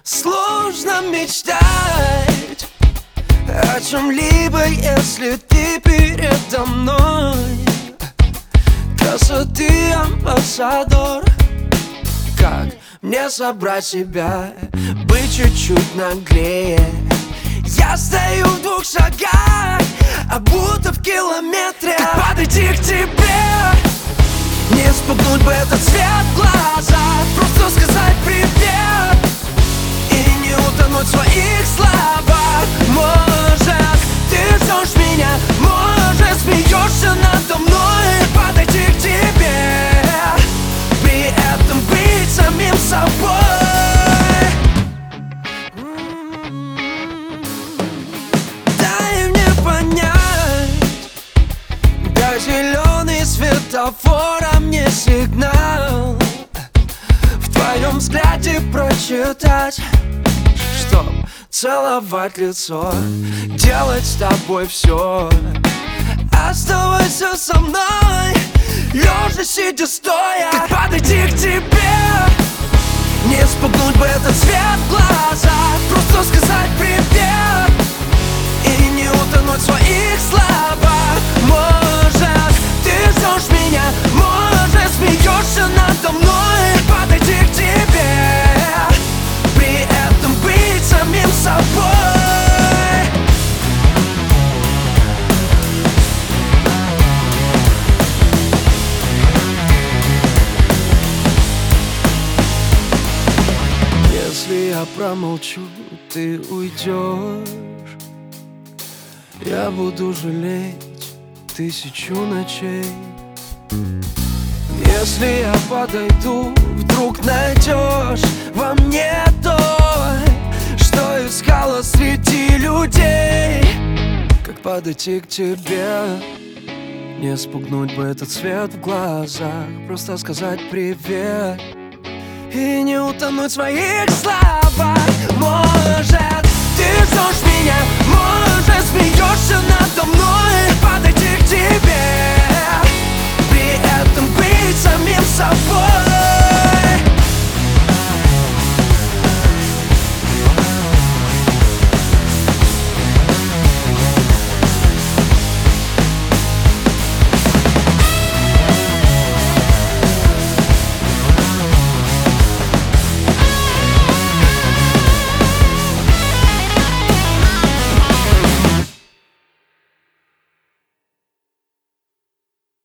Сложно мечтать о чем-либо, если ты передо мной. Красоты амбассадор. Как мне собрать себя, быть чуть-чуть наглее? Я стою в 2 шагах, а будто в километре. Как подойти к тебе? Не спугнуть бы этот свет в глазах, просто сказать привет и не утонуть в своих словах. Может, ты ждешь меня, может, смеешься надо мной. Подойти к тебе, при этом быть самим собой. Дай мне понять, как зеленый светофор, а мне сигнал. В твоем взгляде прочитать, чтоб целовать лицо, делать с тобой все. Оставайся со мной, лежа, сидя, стоя. Как подойти к тебе? Не спугнуть бы этот свет в глазах, просто сказать привет и не утонуть в своих словах. Может, ты ждешь меня, может, смеешься надо мной. Подойти к тебе, при этом быть самим собой. Если я промолчу, ты уйдешь, я буду жалеть 1000 ночей. Если я подойду, вдруг найдешь во мне то, что искала среди людей. Как подойти к тебе? Не спугнуть бы этот свет в глазах, просто сказать привет и не утонуть в своих словах. Может, ты ждешь меня, может, смеешься